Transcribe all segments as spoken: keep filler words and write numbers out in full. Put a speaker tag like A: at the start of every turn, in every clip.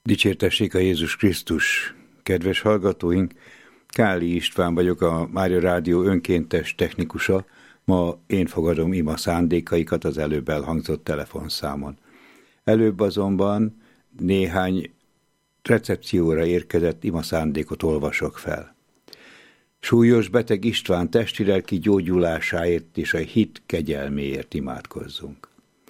A: Dicsértessék a Jézus Krisztus! Kedves hallgatóink, Káli István vagyok, a Mária Rádió önkéntes technikusa. Ma én fogadom ima szándékaikat az előbb elhangzott telefonszámon. Előbb azonban néhány recepcióra érkezett ima szándékot olvasok fel. Súlyos beteg István testi-lelki gyógyulásáért és a hit kegyelméért imádkozzunk.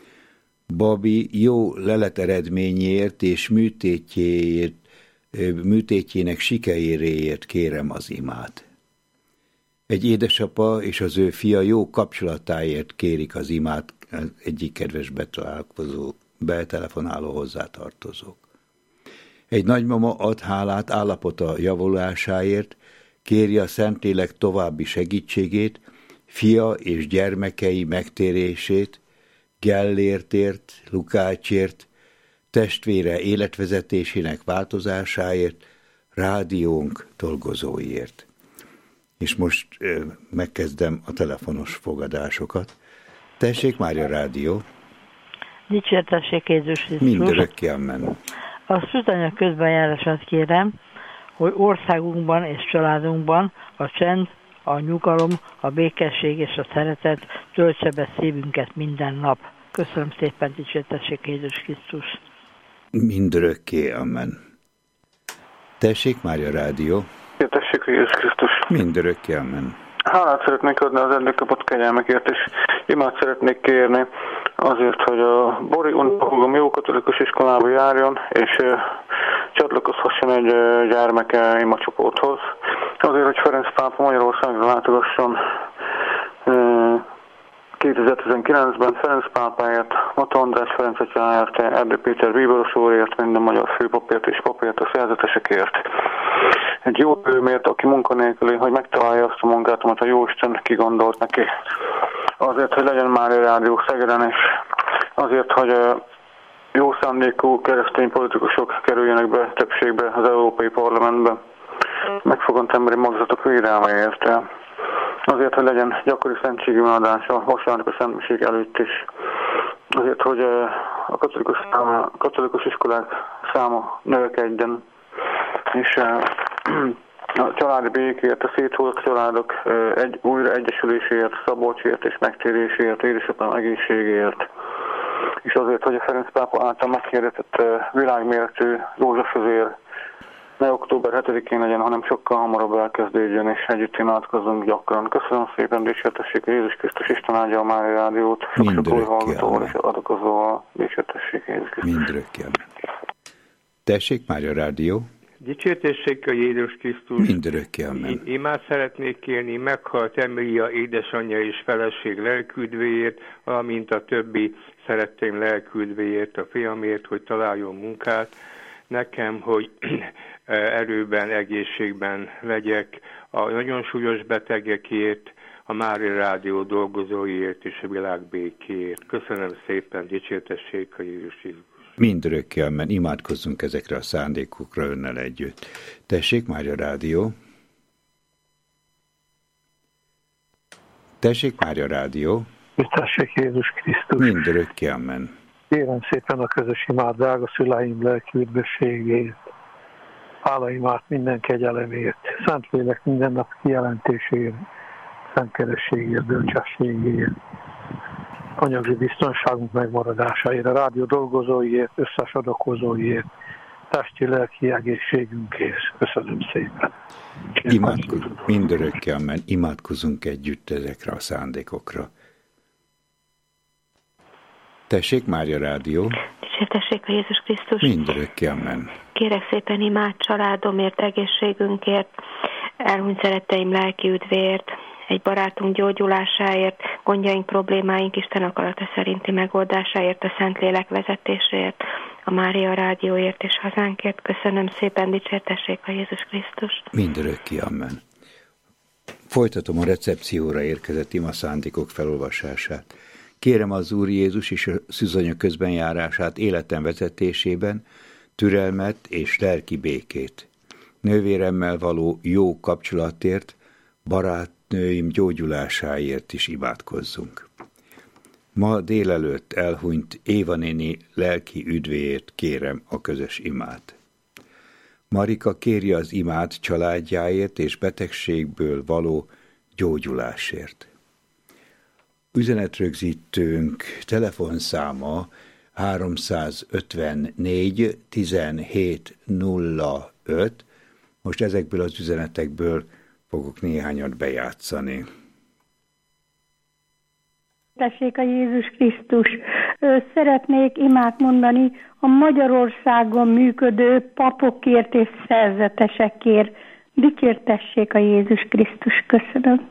A: Babi jó lelet eredményéért és műtétjéért, műtétjének sikeréért kérem az imát. Egy édesapa és az ő fia jó kapcsolatáért kérik az imát egyik kedves betalálkozó, betelefonáló hozzátartozók. Egy nagymama ad hálát állapota javulásáért, kéri a Szentlélek további segítségét, fia és gyermekei megtérését, Gellértért, Lukácsért, testvére életvezetésének változásáért, rádiónk dolgozóiért. És most ö, megkezdem a telefonos fogadásokat. Tessék, Mária Rádió!
B: Dicsértessék Jézus Krisztus!
A: Mindörökké amen.
B: A szűzanya közbenjárását kérem, hogy országunkban és családunkban a csend, a nyugalom, a békesség és a szeretet töltse be szívünket minden nap. Köszönöm szépen, dicsértessék Jézus Krisztus!
A: Mindörökké amen. Tessék, Mária Rádió!
C: Dicsértessék Jézus Krisztus!
A: Mindörökké amen.
C: Hálát szeretnék adni az eddig kapott kegyelmekért, és imát szeretnék kérni azért, hogy a Bori unokahúgom jó katolikus iskolába járjon, és uh, csatlakozhasson egy uh, gyermeke imacsoporthoz. Azért, hogy Ferenc pápa Magyarországra látogasson uh, kétezer-tizenkilencben Ferenc pápáért, Mata András Ferenc atyáért, Erdő Péter bíboros úrért, minden magyar főpapért és papért, a szerzetesekért. Egy jó bőmért, aki munkanélküli, hogy megtalálja azt a munkát, amit a Jóisten kigondolt neki. Azért, hogy legyen Mária Rádió Szegeden, és azért, hogy jó szándékú keresztény politikusok kerüljenek be többségbe az Európai Parlamentbe, megfogant emberi magzatok védelméért. Azért, hogy legyen gyakori szentségimádás a vasárnapi szentmiség előtt is. Azért, hogy a katolikus, száma, a katolikus iskolák száma növekedjen, és a családi békért, a széthozott családok egy, újra egyesüléséért, Szabolcsért és megtéréséért, édesapám egészségéért, és azért, hogy a Ferenc pápa által meghirdetett világméretű rózsafözér ne október hetedikén legyen, hanem sokkal hamarabb elkezdődjön, és együtt imádkozzunk gyakran. Köszönöm szépen, dicsértessék Jézus Krisztus, Isten áldja a Mária Rádiót, sok-sok új hallgatóval és adakozóval, dicsértessék Jézus Krisztus.
A: Mindörökké amen. Tessék, Mária Rádió!
D: Dicsértessék a Jézus Krisztus!
A: Mindörökké amen.
D: Imát szeretnék kérni, meghalt Emilia édesanyja és feleség lelküldvéért, valamint a többi szeretteim lelküldvéért, a fiamért, hogy találjon munkát, nekem, hogy erőben, egészségben legyek, a nagyon súlyos betegekért, a Mária Rádió dolgozóiért és a világ békéért. Köszönöm szépen, dicsértessék a Jézus Krisztus!
A: Mindörökké amen. Imádkozzunk ezekre a szándékokra önnel együtt. Tessék, Mária Rádió! Tessék, Mária Rádió!
E: Tessék Jézus Krisztus!
A: Mindörökké amen.
E: Kérem szépen a közös imát, drága szüleim lelki üdvösségét, hálaimát minden kegyelemért, Szentlélek minden nap kijelentéséért, szentkerességért, bölcsességért, anyagi biztonságunk megmaradásáért, a rádió dolgozóiért, összes adakozóiért, testi-lelki egészségünkért. Köszönöm szépen.
A: Imádkozunk, mindörökké amen. Imádkozunk együtt ezekre a szándékokra. Tessék, Mária Rádió!
F: Dicsértessék a Jézus Krisztus!
A: Mindörökké amen.
F: Kérek szépen imát családomért, egészségünkért, elhunyt szeretteim lelki üdvéért, egy barátunk gyógyulásáért, gondjaink, problémáink Isten akarata szerinti megoldásáért, a Szentlélek vezetéséért, a Mária Rádióért és hazánkért. Köszönöm szépen, dicsértessék a Jézus Krisztus!
A: Mindörökké amen. Folytatom a recepcióra érkezett ima szándékok felolvasását. Kérem az Úr Jézus és a szűzanya közbenjárását életem vezetésében, türelmet és lelki békét. Nővéremmel való jó kapcsolatért, barátnőim gyógyulásáért is imádkozzunk. Ma délelőtt elhunyt Éva néni lelki üdvéért kérem a közös imát. Marika kéri az imát családjáért és betegségből való gyógyulásért. Üzenetrögzítőnk telefonszáma háromszázötvennégy tizenhét nulla öt. Most ezekből az üzenetekből fogok néhányat bejátszani.
G: Tessék a Jézus Krisztus! Szeretnék imát mondani a Magyarországon működő papokért és szerzetesekért. Dicsértessék a Jézus Krisztus! Köszönöm.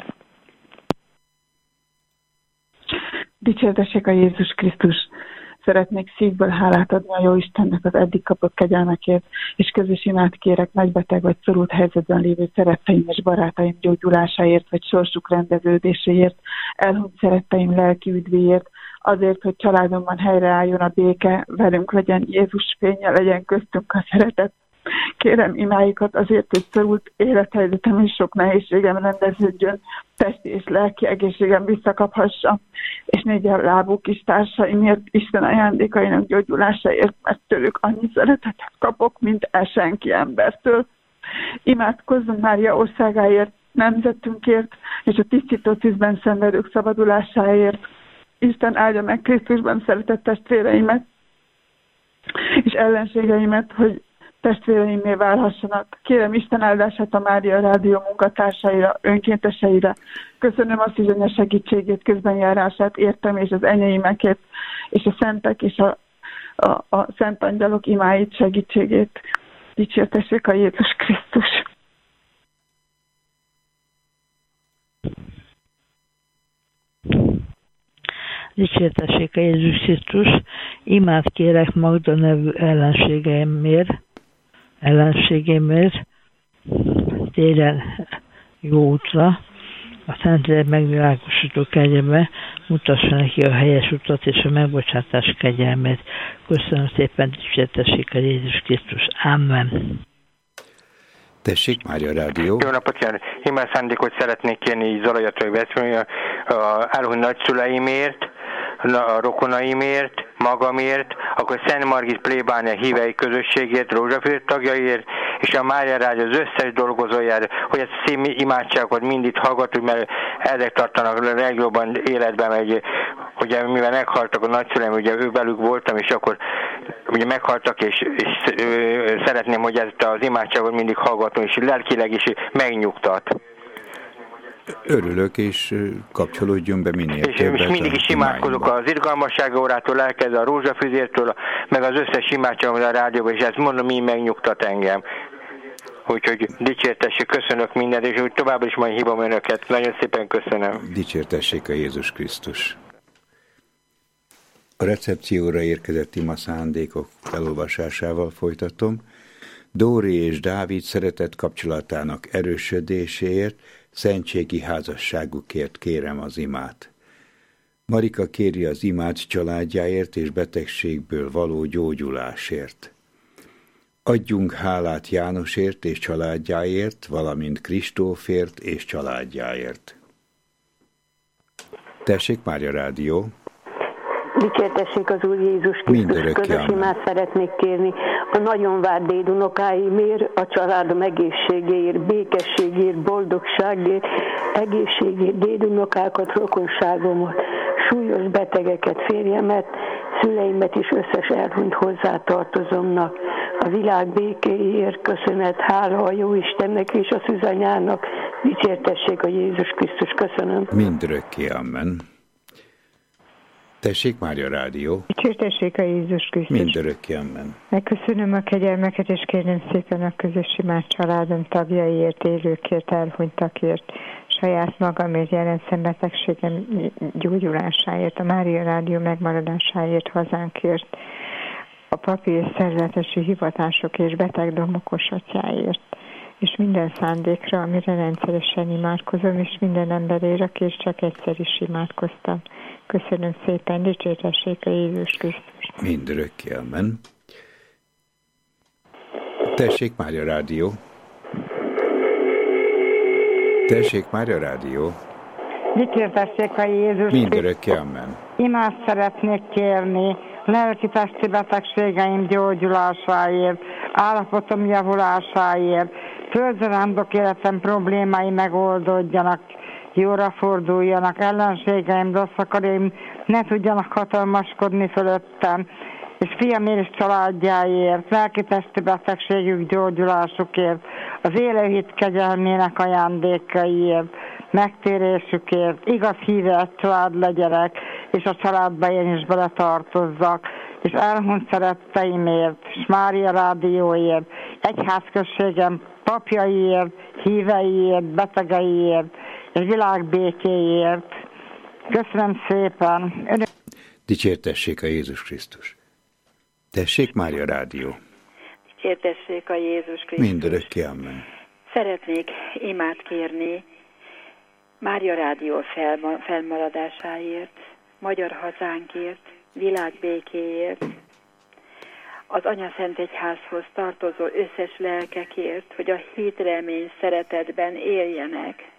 H: Dicsértessék a Jézus Krisztus! Szeretnék szívből hálát adni a Jóistennek az eddig kapott kegyelmekért, és közös imát kérek nagybeteg vagy szorult helyzetben lévő szeretteim és barátaim gyógyulásáért, vagy sorsuk rendeződéséért, elhunyt szeretteim lelki üdvéért, azért, hogy családomban helyreálljon a béke, velünk legyen Jézus fénye, legyen köztünk a szeretet. Kérem imáikat azért, hogy szorult élethelyzetem és sok nehézségem rendeződjön, testi és lelki egészségem visszakaphassa, és négy lábú kis társaimért, Isten ajándékainak gyógyulásáért, mert tőlük annyi szeretetet kapok, mint el senki embertől. Imádkozzunk Mária országáért, nemzetünkért, és a tisztító tűzben szenvedők szabadulásáért. Isten áldja meg Krisztusban szeretett testvéreimet, és ellenségeimet, hogy testvéreimné válhassanak. Kérem Isten áldását a Mária Rádió munkatársaira, önkénteseire. Köszönöm a szűzőnye segítségét, közbenjárását, értem, és az enyeimeket, és a szentek és a, a, a szent angyalok imáit, segítségét. Dicsértessék a Jézus Krisztus!
B: Dicsértessék a Jézus Krisztus! Imát kérek Magda nevű ellenségeimért, ellenségemért, téren jó útra, a Szentlélek megvilágosító kegyelme mutassa neki a helyes utat és a megbocsátás kegyelmét. Köszönöm szépen, dicsértessék a Jézus Krisztus. Amen.
A: Tessék, Mária Rádió.
I: Jó napot kívánok! Imán szándékot szeretnék kérni Zalajatrai Veszprémről, a elhunyt nagyszüleimért, a rokonaimért, magamért, akkor Szent Margit plébánia hívei közösségért, Rózsaföld tagjaiért, és a Mária Rádió az összes dolgozójára, hogy ezt a szép imádságot mindig hallgatunk, mert ezek tartanak a legjobban életben, hogy ugye mivel meghaltak a nagyszüleim, ugye ő velük voltam, és akkor ugye meghaltak, és, és ö, szeretném, hogy ezt az imádságot mindig hallgatom, és lelkileg is megnyugtat.
A: Örülök, és kapcsolódjon be minél
I: és
A: többet.
I: És mindig is imádkozok az irgalmasság órától, elkezdve a rózsafüzértől, meg az összes imádságom a rádióban, és ezt mondom, így megnyugtat engem. Úgyhogy dicsértessék, köszönök mindent, és úgy továbbra is majd hívom önöket. Nagyon szépen köszönöm.
A: Dicsértessék a Jézus Krisztus. A recepcióra érkezett ima szándékok felolvasásával folytatom. Dóri és Dávid szeretett kapcsolatának erősödéséért, szentségi házasságukért kérem az imát. Marika kéri az imát családjáért és betegségből való gyógyulásért. Adjunk hálát Jánosért és családjáért, valamint Kristófért és családjáért. Tessék, Mária Rádió.
J: Dicsértessék az Úr Jézus Krisztus, közös imát szeretnék kérni a nagyon várt dédunokáimért, a családom egészségéért, békességért, boldogságért, egészségért, dédunokákat, rokonságomat, súlyos betegeket, férjemet, szüleimet is összes elhunyt hozzátartozomnak. A világ békéért köszönet, hála a Jóistennek és a szűzanyának. Dicsértessék a Jézus Krisztus, köszönöm.
A: Mindörökké, amen. Tessék, Mária Rádió.
K: Dicsértessék a Jézus Krisztus.
A: Mindörökké, amen.
K: Megköszönöm a kegyelmeket, és kérem szépen a közös imát családom tagjaiért, élőkért, elhunytakért, saját magamért, jelen szembetegségem gyógyulásáért, a Mária Rádió megmaradásáért, hazánkért, a papi és szerzetesi hivatások és beteg domokos atyáért, és minden szándékra, amire rendszeresen imádkozom, és minden emberért, aki és csak egyszer is imádkoztam. Köszönöm szépen, dicsértessék a Jézus Krisztus.
A: Mindörökké, amen. Tessék, Mária Rádió. Tessék, Mária Rádió.
L: Dicsértessék a Jézus.
A: Mindörökké, amen.
L: Imást szeretnék kérni lelki-testi betegségeim gyógyulásáért, állapotom javulásáért, földzarándok életem problémái megoldódjanak, jóra forduljanak, ellenségeim, rossz akaréim ne tudjanak hatalmaskodni fölöttem, és fiamért és családjáért, lelki-testi betegségük gyógyulásukért, az élőhit kegyelmének ajándékaiért, megtérésükért, igaz híve család legyenek, és a családba én is beletartozzak, és elhunyt szeretteimért, és Mária Rádióért, egyházközségem papjaiért, híveiért, betegeiért, és világbékéért. Köszönöm szépen! Ön...
A: Dicsértessék a Jézus Krisztus! Tessék, Mária Rádió!
M: Dicsértessék a Jézus Krisztus!
A: Mindörökké, amen!
M: Szeretnék imát kérni Mária Rádió felmaradásáért, magyar hazánkért, világbékéért, az Anyaszentegyházhoz tartozó összes lelkekért, hogy a hit, remény, szeretetben éljenek.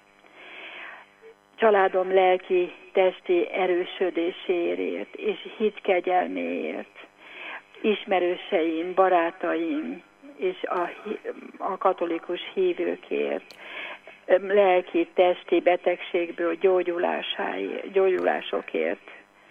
M: Családom lelki, testi erősödéséért és hit kegyelméért, ismerőseim, barátaim és a, a katolikus hívőkért, lelki, testi betegségből gyógyulásáért, gyógyulásokért.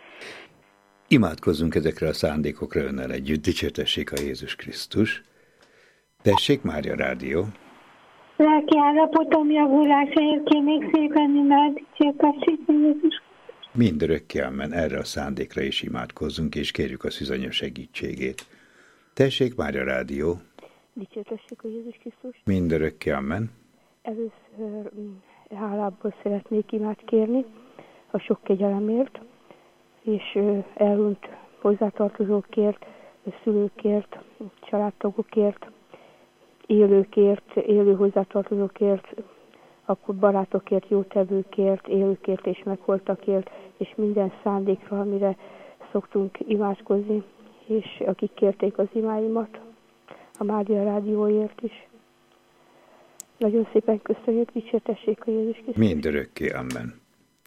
A: Imádkozzunk ezekre a szándékokra önnel együtt, dicsértessék a Jézus Krisztus. Tessék, Mária Rádió!
G: Lelki állapotom javulásáért kérnék szépen imád, dicsértessék a Jézus.
A: Mindörökké, amen, erre a szándékra is imádkozzunk, és kérjük a szűzanya segítségét. Tessék, Mária Rádió!
N: Dicsértessék a Jézus Krisztus.
A: Mindörökké, amen.
N: Először hálából szeretnék imát kérni a sok kegyelemért, és elhunyt hozzátartozókért, szülőkért, családtagokért, élőkért, élő hozzátartozókért, akkor barátokért, jótevőkért, élőkért és megholtakért, és minden szándékra, amire szoktunk imádkozni, és akik kérték az imáimat, a Mária Rádióért is. Nagyon szépen köszönjük, dicsértessék a Jézus Krisztus.
A: Mindörökké, amen.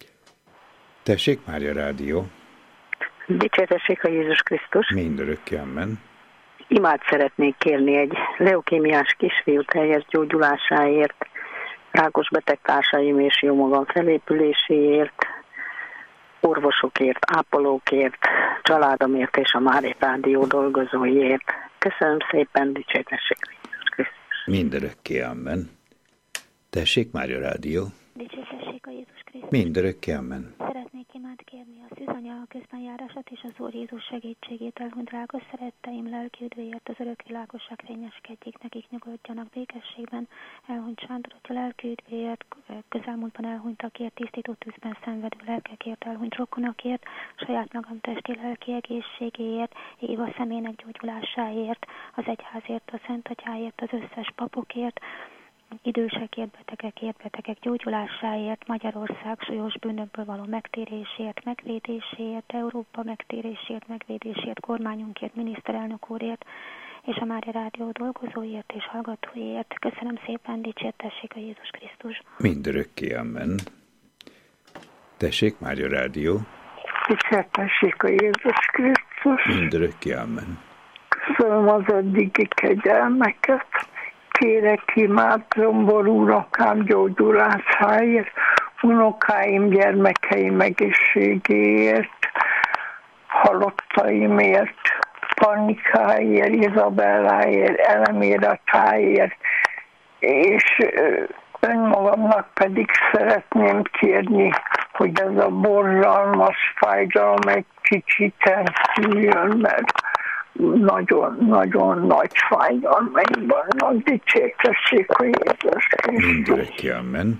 A: Tessék, Mária Rádió!
O: Dicsértessék a Jézus Krisztus.
A: Mindörökké, amen.
O: Imát szeretnék kérni egy leukémiás kisfiú teljes gyógyulásáért, rákos betegtársaim és jó magam felépüléséért, orvosokért, ápolókért, családomért és a Mária Rádió dolgozóiért. Köszönöm szépen, dicsértessék a Jézus Krisztus.
A: Mindörökké, amen. Tessék, Mária Rádió!
P: Dicsértessék a Jézus Krisztus.
A: Mindörökké, amen.
P: Szeretnék imát kérni a szűzanya közbenjárását és az Úr Jézus segítségét, elhunyt drága szeretteim lelki üdvéért, az örök világosság fényeskedjék, nekik nyugodjanak békességben, elhunyt Sándor atya lelki üdvéért, közelmúltban elhunytakért, tisztító tűzben szenvedő lelkekért, elhunyt rokonakért, saját magam testi lelki egészségéért, Éva személynek gyógyulásáért, az egyházért, a Szent Atyáért, az összes papokért, idősekért, betegekért, betegek gyógyulásáért, Magyarország súlyos bűnökből való megtérésért, megvédéséért, Európa megtérésért, megvédéséért, kormányunkért, miniszterelnök úrért, és a Mária Rádió dolgozóért és hallgatóért. Köszönöm szépen, dicsértessék a Jézus Krisztus.
A: Mindörökké, amen. Tessék, Mária Rádió!
Q: Dicsértessék a Jézus Krisztus.
A: Mindörökké, amen.
Q: Köszönöm az eddigi kegyelmeket. Kérek imát Zombor unokám gyógyulásáért, unokáim, gyermekeim egészségéért, halottaimért, Panikáért, Izabelláért, Elemératáért, és önmagamnak pedig szeretném kérni, hogy ez a borzalmas fájdalom egy kicsit elszűjjön, mert nagyon-nagyon nagy fájdalmaim vannak, dicsértessék a Jézus Krisztus.
A: Mindörökké, amen.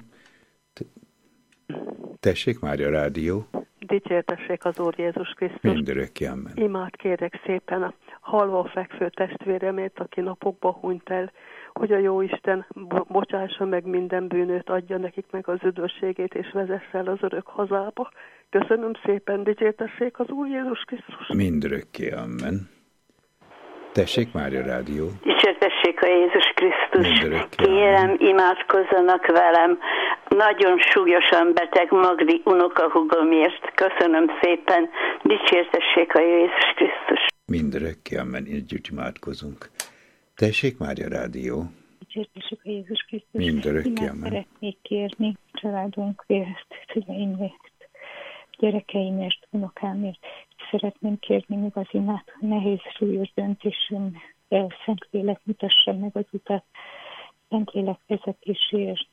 A: Tessék, Mária Rádió!
R: Dicsértessék az Úr Jézus Krisztus.
A: Mindörökké, amen.
R: Imát kérek szépen a halva fekvő testvéremért, aki napokba hunyt el, hogy a Jóisten bocsássa meg minden bűnöt, adja nekik meg az üdvösségét, és vezesse el az örök hazába. Köszönöm szépen, dicsértessék az Úr Jézus Krisztus.
A: Mindörökké, amen. Tessék, Mária Rádió!
J: Dicsértessék a Jézus Krisztus. Kérem, imádkozzanak velem. Nagyon súlyosan beteg Magdi unokahúgomért. Köszönöm szépen. Dicsértessék a Jézus Krisztus.
A: Mindörökké, amen. Együtt imádkozunk. Tessék, Mária Rádió.
S: Dicsértessük a Jézus Krisztus.
A: Mindörökké, amen.
S: Szeretnék kérni családunkért, szüleimért, gyerekeimért, unokámért. Szeretném kérni még az imát, nehéz, súlyos döntésem, Szentlélek mutassa meg az utat, Szentlélek vezetéséért,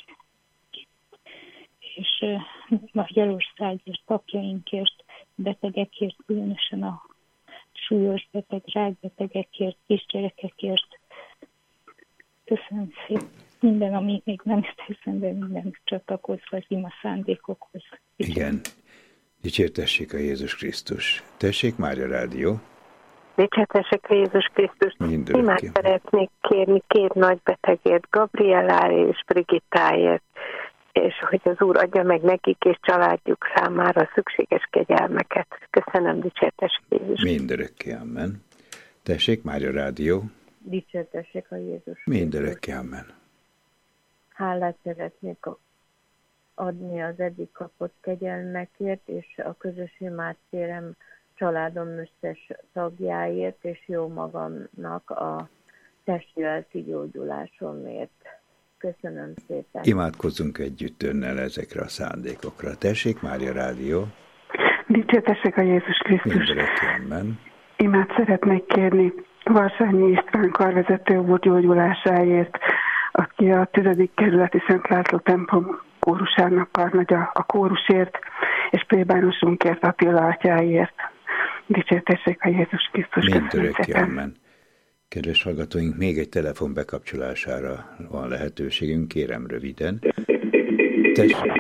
S: és Magyarországért, papjainkért, betegekért, különösen a súlyos beteg, rákbetegekért, kisgyerekekért. Köszönöm szépen. Minden, ami még nem jut eszembe, minden csatlakozva az ima szándékokhoz.
A: Igen. Dicsértessék a Jézus Krisztus. Tessék, Mária Rádió.
F: Dicsértessék a Jézus Krisztus. Imát szeretnék kérni két nagy betegért, Gabrielláért és Brigittáért, és hogy az Úr adja meg nekik és családjuk számára szükséges kegyelmeket. Köszönöm, dicsértessék a Jézus.
A: Mindörökké, amen. Tessék, Mária Rádió.
T: Dicsértessék a Jézus.
A: Mindörökké, amen.
T: Hálát szeretnék adni az eddig kapott kegyelmekért, és a közös imát kérem családom összes tagjáért, és jó magamnak a testi-lelki gyógyulásomért. Köszönöm szépen.
A: Imádkozzunk együtt önnel ezekre a szándékokra. Tessék, Mária Rádió.
H: Dicsértessék a Jézus Krisztus.
A: Mindörökké, amen.
H: Imát szeretnék kérni Varsányi István karvezető úr gyógyulásáért, aki a tizedik kerületi Szent László templom kórusának karnagya a kórusért, és plébánosunkért, Attila atyáért. Dicsértessék a Jézus Krisztus.
A: Mindörökké, amen. Kedves hallgatóink, még egy telefon bekapcsolására van lehetőségünk, kérem röviden. Tessék,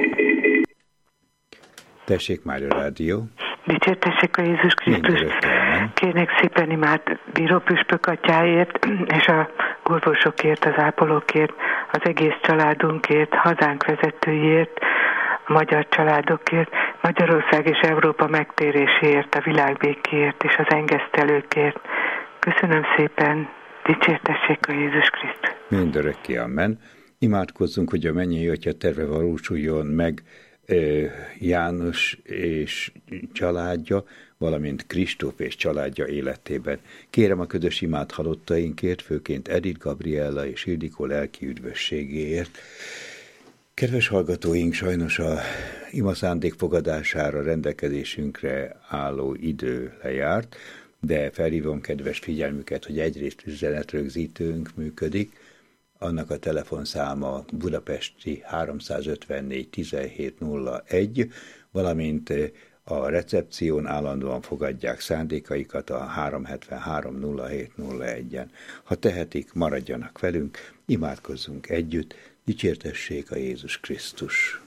A: Tessék Mária Rádió.
U: Dicsértessék a Jézus Krisztus. Kérnék szépen imád bíró püspök atyáért, és a orvosokért, az ápolókért, az egész családunkért, hazánk vezetőjért, a magyar családokért, Magyarország és Európa megtéréséért, a világbékéért és az engesztelőkért. Köszönöm szépen, dicsértessék a Jézus Krisztus.
A: Mindörökké, amen. Imádkozzunk, hogy a mennyei Atya terve valósuljon meg János és családja, valamint Kristóf és családja életében. Kérem a közös imát halottainkért, főként Edith, Gabriella és Ildikó lelki üdvösségéért. Kedves hallgatóink, sajnos a ima szándék fogadására rendelkezésünkre álló idő lejárt, de felhívom kedves figyelmüket, hogy egyrészt üzenetrögzítőnk működik, annak a telefonszáma budapesti háromszázötvennégy tizenhét nulla egy, valamint a recepción állandóan fogadják szándékaikat a háromszázhetvenhárom nulla hét nulla egyen. Ha tehetik, maradjanak velünk, imádkozzunk együtt, dicsértessék a Jézus Krisztus.